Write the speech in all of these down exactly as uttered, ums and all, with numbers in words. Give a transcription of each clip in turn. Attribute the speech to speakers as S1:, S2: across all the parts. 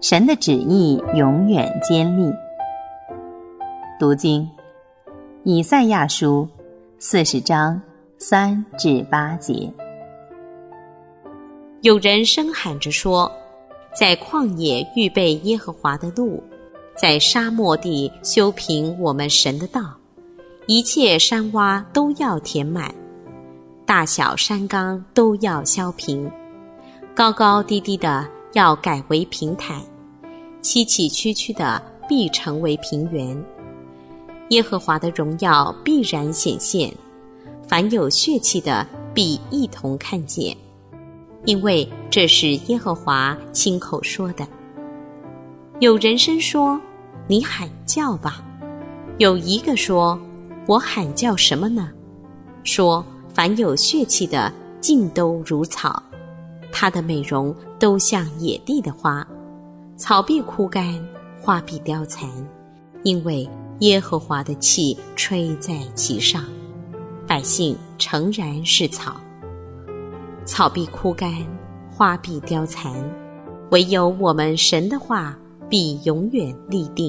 S1: 神的旨意永远坚立。读经，以赛亚书四十章三至八节。
S2: 有人声喊着说，在旷野预备耶和华的路，在沙漠地修平我们神的道，一切山洼都要填满，大小山冈都要削平，高高低低的要改为平坦，崎崎岖岖的必成为平原。耶和华的荣耀必然显现，凡有血气的必一同看见，因为这是耶和华亲口说的。有人声说，你喊叫吧。有一个说，我喊叫什么呢？说，凡有血气的尽都如草，它的美容都像野地的花，草必枯干，花必凋残，因为耶和华的气吹在其上，百姓诚然是草。草必枯干，花必凋残，唯有我们神的话必永远立定。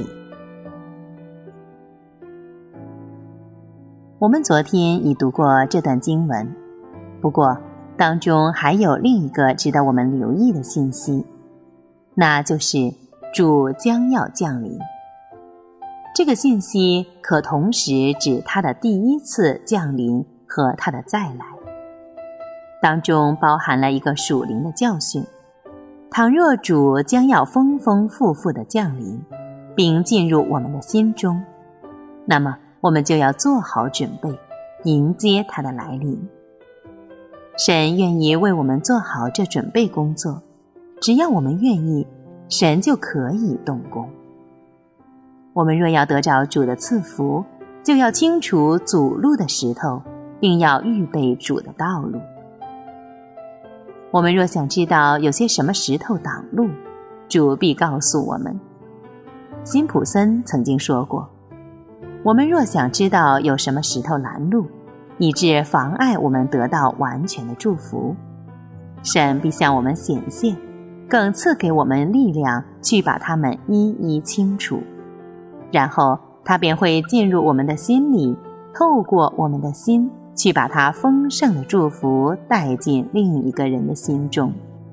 S1: 我们昨天已读过这段经文，不过当中还有另一个值得我们留意的信息，那就是主将要降临。这个信息可同时指他的第一次降临和他的再来，当中包含了一个属灵的教训。倘若主将要丰丰富富地降临，并进入我们的心中，那么我们就要做好准备，迎接他的来临。神愿意为我们做好这准备工作，只要我们愿意，神就可以动工。我们若要得着主的赐福，就要清除阻路的石头，并要预备主的道路。我们若想知道有些什么石头挡路，主必告诉我们。辛普森曾经说过，我们若想知道有什么石头拦路，以致妨碍我们得到完全的祝福，神必向我们显现，更赐给我们力量去把它们一一清除，然后他便会进入我们的心里，透过我们的心去把他丰盛的祝福带进另一个人的心中。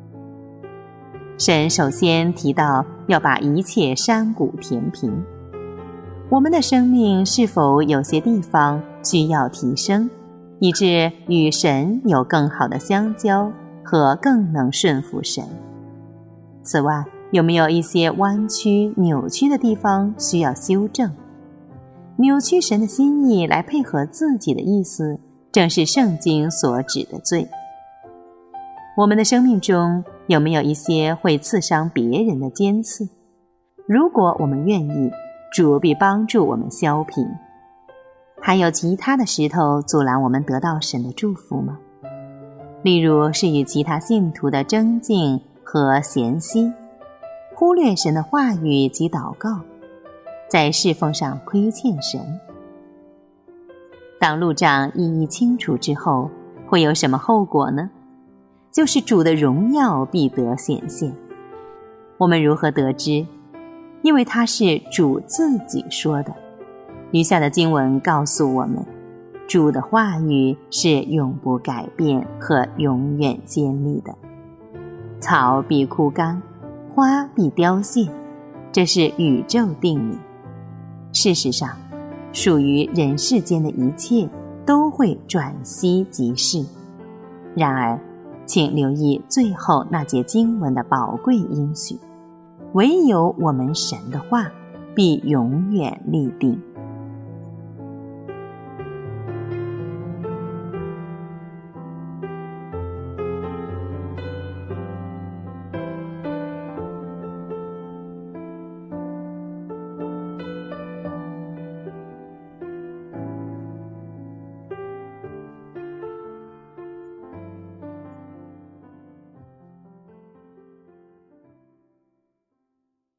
S1: 神首先提到要把一切山谷填平。我们的生命是否有些地方需要提升，以致与神有更好的相交和更能顺服神？此外，有没有一些弯曲扭曲的地方需要修正？扭曲神的心意来配合自己的意思，正是圣经所指的罪。我们的生命中有没有一些会刺伤别人的尖刺？如果我们愿意，主必帮助我们削平。还有其他的石头阻拦我们得到神的祝福吗？例如是与其他信徒的争竞和嫌隙，忽略神的话语及祷告，在侍奉上亏欠神。当路障一一清除之后，会有什么后果呢？就是主的荣耀必得显现。我们如何得知？因为他是主自己说的。余下的经文告诉我们，主的话语是永不改变和永远坚立的。草必枯干，花必凋谢，这是宇宙定理。事实上，属于人世间的一切都会转息即逝。然而，请留意最后那节经文的宝贵应许，唯有我们神的话必永远立定。